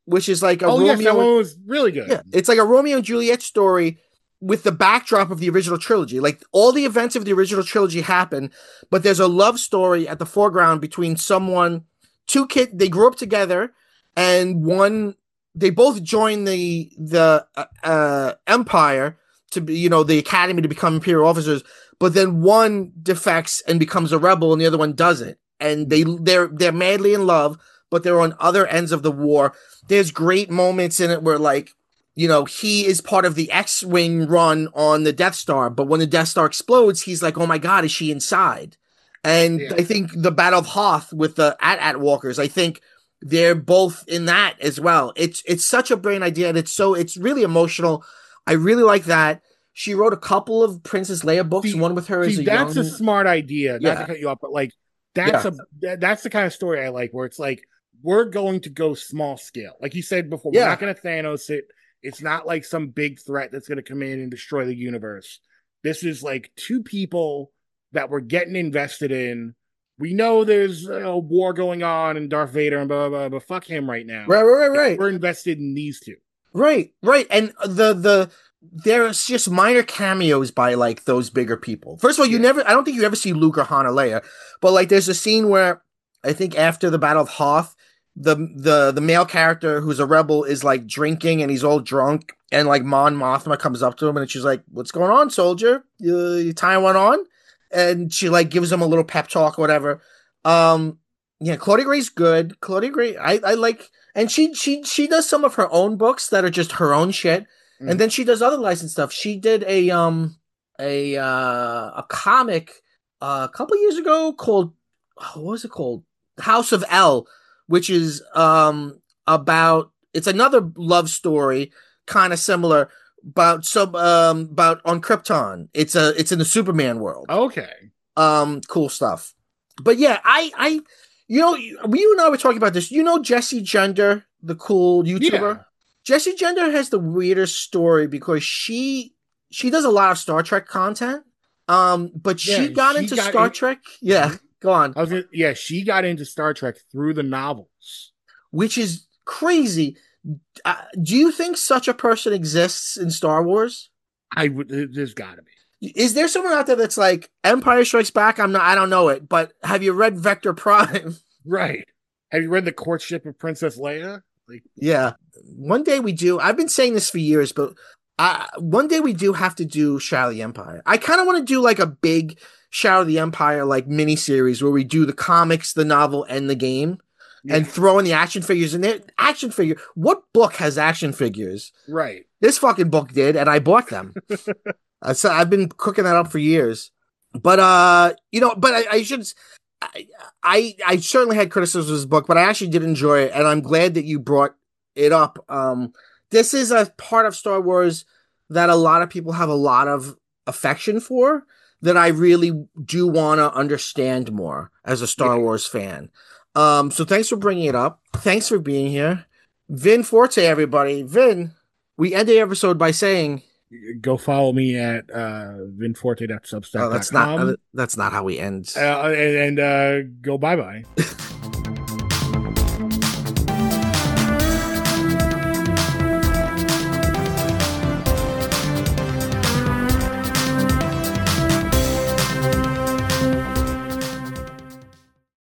which is like a oh, Romeo. yes, that one was really good. Yeah, it's like a Romeo and Juliet story with the backdrop of the original trilogy. Like all the events of the original trilogy happen, but there's a love story at the foreground between someone, two kids. They grew up together, and one they both join the the uh, uh, Empire to be, you know, the academy to become Imperial officers. But then one defects and becomes a rebel, and the other one doesn't. And they they're they're madly in love, but they're on other ends of the war. There's great moments in it where, like, you know, he is part of the X-Wing run on the Death Star, but when the Death Star explodes, he's like, oh my God, is she inside? And yeah. I think the Battle of Hoth with the AT-AT walkers, I think they're both in that as well. It's it's such a brilliant idea, and it's so it's really emotional. I really like that. She wrote a couple of Princess Leia books, see, one with her see, as a that's young... a smart idea. Not yeah. to cut you off, but like that's yeah. a that's the kind of story I like, where it's like we're going to go small scale. Like you said before, yeah. we're not going to Thanos it. It's not like some big threat that's going to come in and destroy the universe. This is like two people that we're getting invested in. We know there's a war going on and Darth Vader and blah, blah, blah, but fuck him right now. Right, right, right, right. We're invested in these two. Right, right. And the, the, there's just minor cameos by like those bigger people. First of all, you yeah. never, I don't think you ever see Luke or Han or Leia, but like there's a scene where I think after the Battle of Hoth, the the the male character who's a rebel is like drinking and he's all drunk, and like Mon Mothma comes up to him and she's like, "What's going on, soldier? You, you tying one on?" And she like gives him a little pep talk or whatever. Um, yeah, Claudia Gray's good. Claudia Gray, I I like, and she she she does some of her own books that are just her own shit, mm. and then she does other licensed stuff. She did a um a uh a comic uh, a couple years ago called oh, what was it called? House of L. Which is um about it's another love story, kind of similar, about some um about on Krypton. It's a it's in the Superman world. Okay. Um, cool stuff. But yeah, I I you know you and I were talking about this. You know Jessie Gender, the cool YouTuber. Yeah. Jessie Gender has the weirdest story because she she does a lot of Star Trek content. Um, but yeah, she got she into got Star in- Trek. Yeah. Go on. I was gonna, yeah, she got into Star Trek through the novels, which is crazy. Uh, do you think such a person exists in Star Wars? I would. There's got to be. Is there someone out there that's like Empire Strikes Back? I'm not. I don't know it, but have you read Vector Prime? Right. Have you read The Courtship of Princess Leia? Like, yeah. One day we do. I've been saying this for years, but uh, one day we do have to do Shadow of the Empire. I kind of want to do like a big Shadow of the Empire like miniseries where we do the comics, the novel, and the game, yeah. and throw in the action figures in there. Action figure. What book has action figures? Right. This fucking book did, and I bought them. uh, so I've been cooking that up for years. But uh, you know, but I, I should. I, I I certainly had criticisms of this book, but I actually did enjoy it, and I'm glad that you brought it up. Um, this is a part of Star Wars that a lot of people have a lot of affection for, that I really do want to understand more as a Star yeah. Wars fan. Um, so thanks for bringing it up. Thanks for being here. Vin Forte, everybody. Vin, we end the episode by saying... Go follow me at uh, vinforte dot substack dot com. Oh, that's not, uh, that's not how we end. Uh, and and uh, go bye-bye.